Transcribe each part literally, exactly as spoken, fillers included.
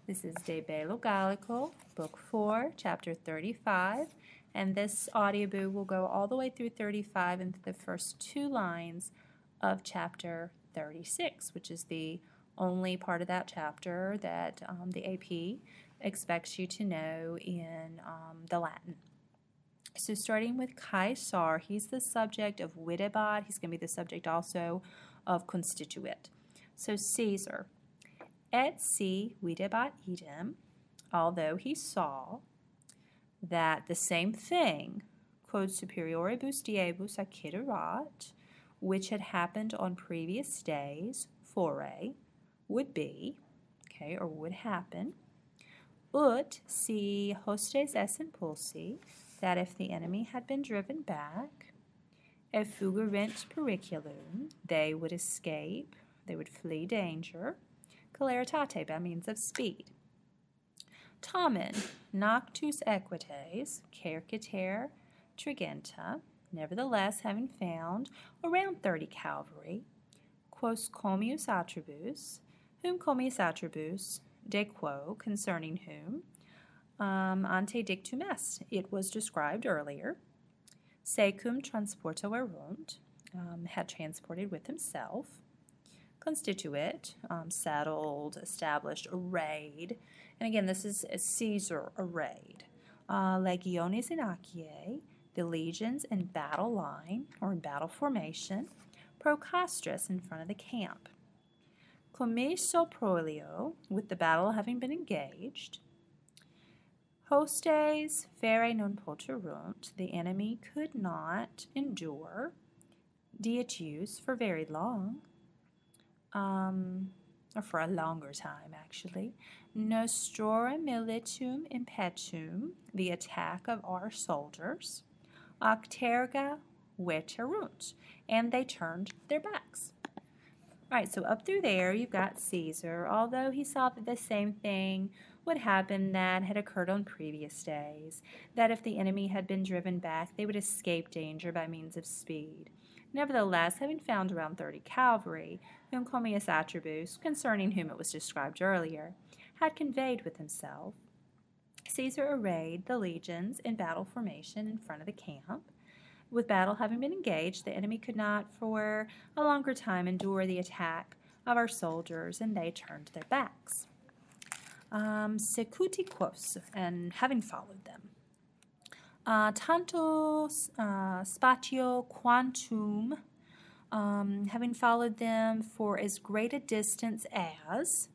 This is De Bello Gallico, Book four, Chapter thirty-five, and this audiobook will go all the way through thirty-five and the first two lines of Chapter thirty-six, which is the only part of that chapter that um, the A P expects you to know in um, the Latin. So starting with Caesar, he's the subject of videbat. He's going to be the subject also of constituit. So Caesar, et si videbat idem, although he saw that the same thing, quod superioribus diebus acciderat, which had happened on previous days, fore, would be, okay, or would happen, ut si hostes esse impulsi, that if the enemy had been driven back, effugurent periculum, they would escape, they would flee danger, celeritate, by means of speed. Tamen, noctus equites, cerciter trigenta, nevertheless, having found around thirty cavalry, quos comius attribus, whom comius attribus, de quo, concerning whom, um, ante dictum est, it was described earlier, secum transporto erunt, um, had transported with himself, constituit, um, saddled, established, arrayed, and again, this is a Caesar arrayed, uh, legiones in acie, the legions in battle line, or in battle formation, procastris, in front of the camp, commisso prolio, with the battle having been engaged, hostes fere non poterunt, the enemy could not endure, dietus, for very long, um, or for a longer time actually, nostrorum militum impetum, the attack of our soldiers, octerga veterunt, and they turned their backs. All right, so up through there, you've got Caesar, although he saw that the same thing would happen that had occurred on previous days, that if the enemy had been driven back, they would escape danger by means of speed. Nevertheless, having found around thirty cavalry, whom comius attribus, concerning whom it was described earlier, had conveyed with himself, Caesar arrayed the legions in battle formation in front of the camp. With battle having been engaged, the enemy could not for a longer time endure the attack of our soldiers, and they turned their backs. Um, secuti quos, and having followed them. Uh, tanto uh, spatio quantum, um, having followed them for as great a distance as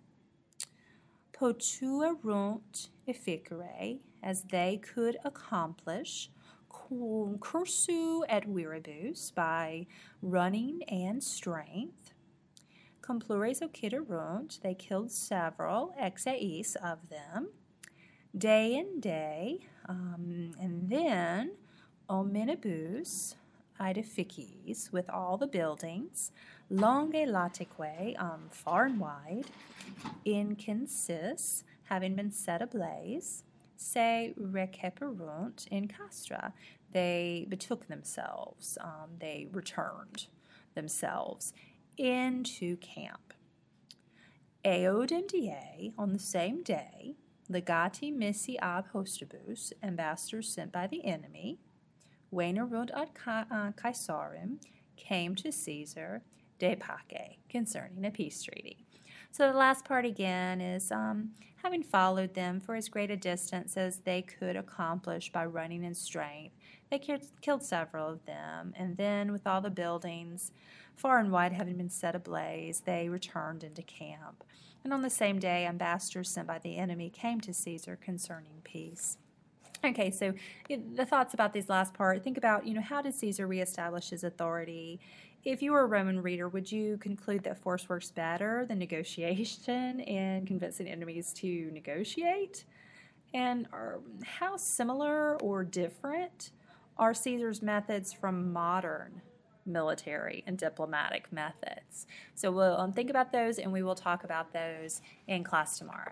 potuerunt efficere, as they could accomplish, cursu et viribus, by running and strength, complures occiderunt, they killed several, ex eis, of them, day and day, um, and then omnibus edifices, with all the buildings, longe latique, um, far and wide, incensis, having been set ablaze, se receperunt in castra, they betook themselves, um, they returned themselves into camp. Eodem die, on the same day, legati missi ab hostibus, ambassadors sent by the enemy, venerunt ad Caesarem, came to Caesar, de pace, concerning a peace treaty. So the last part again is um, having followed them for as great a distance as they could accomplish by running in strength. They killed several of them, and then with all the buildings far and wide having been set ablaze, they returned into camp. And on the same day, ambassadors sent by the enemy came to Caesar concerning peace. Okay, so the thoughts about this last part, think about, you know, how did Caesar reestablish his authority? If you were a Roman reader, would you conclude that force works better than negotiation in convincing enemies to negotiate? And are, how similar or different are Caesar's methods from modern military and diplomatic methods? So we'll um, think about those, and we will talk about those in class tomorrow.